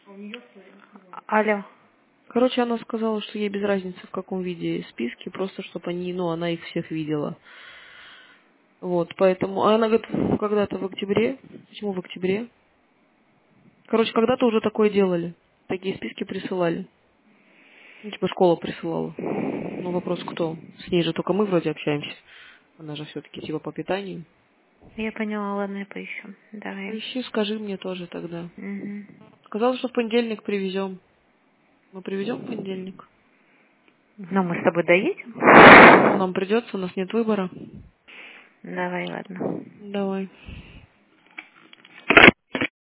Алло. Короче, она сказала, что ей без разницы в каком виде списки, просто чтобы они, она их всех видела. Вот, поэтому... А она говорит, когда-то в октябре. Почему в октябре? Короче, когда-то уже такое делали. Такие списки присылали. Ну, типа школа присылала. Ну, вопрос кто? С ней же только мы вроде общаемся. Она же все-таки типа по питанию. Я поняла, ладно, я поищу. Давай. Ищи, скажи мне тоже тогда. Угу. Сказала, что в понедельник привезем. Мы привезем в понедельник? Ну, мы с тобой доедем? Ну, нам придется, у нас нет выбора. Давай, ладно. Давай.